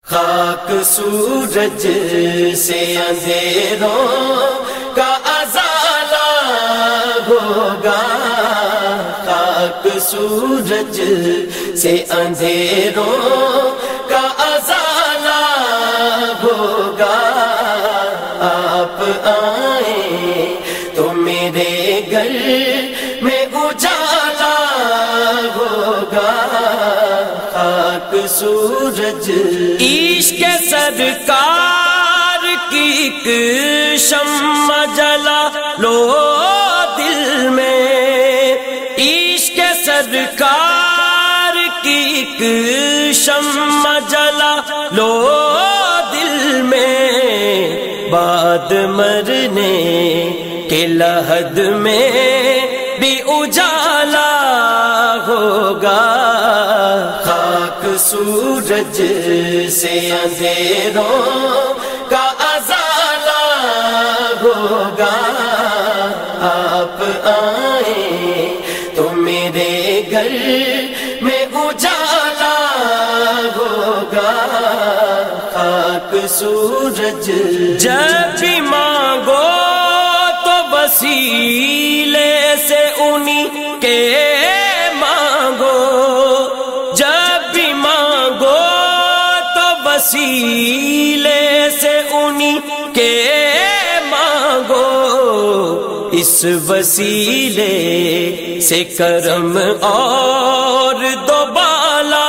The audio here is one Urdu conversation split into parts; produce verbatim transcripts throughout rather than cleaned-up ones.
خاک سورج سے اندھیروں کا ازالہ ہوگا، خاک سورج سے اندھیروں کا ازالہ ہوگا۔ آپ آئیں تو میرے گھر میں اجالا ہوگا، خاک سورج۔ عشق سرکار کی ایک شمع جلا لو دل میں، عشق سرکار کی ایک شمع جلا لو دل میں، بعد مرنے کے لحد میں بھی اجالا ہوگا، خاک سورج سے اندھیروں کا ازالہ ہوگا۔ آپ آئیں تو میرے گھر میں اجالا ہوگا، خاک سورج۔ جب بھی مانگو تو وسیلے سے انہی کے مانگو، جب بھی مانگو تو وسیلے سے انہی کے مانگو، اس وسیلے سے کرم اور دوبالا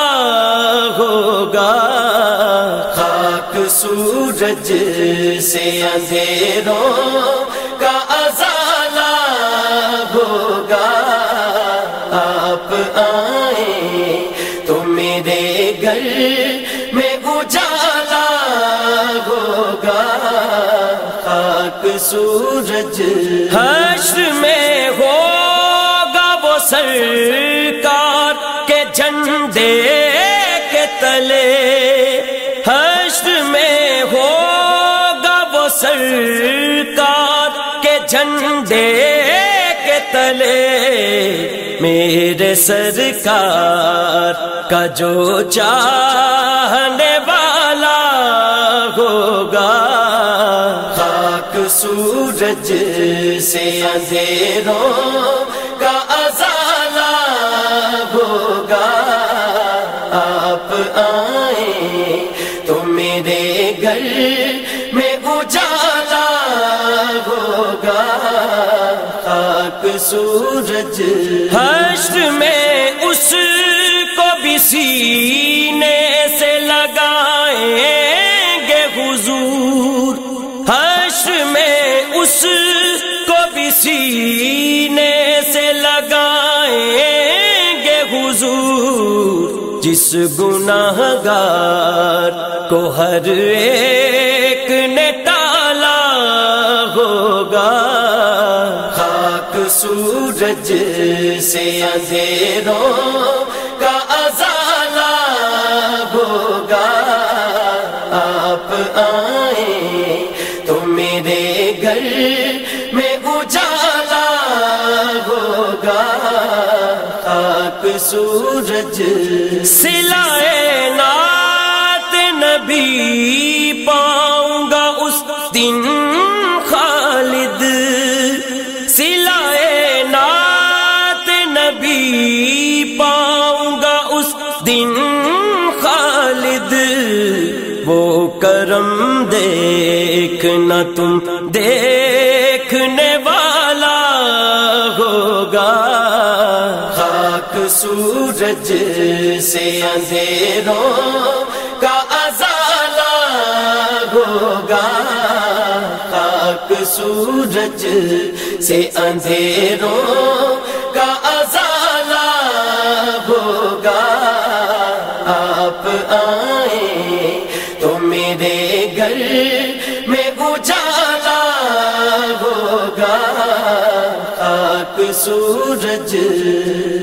ہوگا، خاک سورج سے اندھیروں کا ازالہ ہوگا۔ آپ آئیں تو میرے گھر میں اجالا ہوگا، خاک سورج۔ حشر میں ہوگا وہ سرکار کے جھنڈے کے تلے، حشر میں ہوگا وہ سرکار کے جھنڈے کے تلے، میرے سرکار کا جو چاہنے والا ہوگا، خاک سورج سے اندھیروں کا ازالہ ہوگا۔ آپ آئیں تو میرے گھر میں اجالا ہوگا، خاک سورج۔ حشر میں اس کو بھی سینے سے لگائیں گے حضور، حشر میں اس کو بھی سینے سے لگائیں گے حضور، جس گناہ گار کو ہر ایک نے ٹالا ہوگا، خاک سورج سے اندھیروں کا ازالہ ہوگا۔ آپ آئیں تو میرے گھر میں اجالا ہوگا، خاک سورج۔ صلائے نعت نبی پاؤں گا اس دن خالد، صلائے نعت نبی پاؤں گا اس دن خالد، وہ کرم دیکھنا تم دیکھنے والا ہوگا، خاک سورج سے اندھیروں کا ازالہ ہوگا، خاک سورج سے اندھیروں کا ازالہ ہوگا۔ آپ آئیں تو میرے گھر میں اجالا ہوگا، خاک سورج۔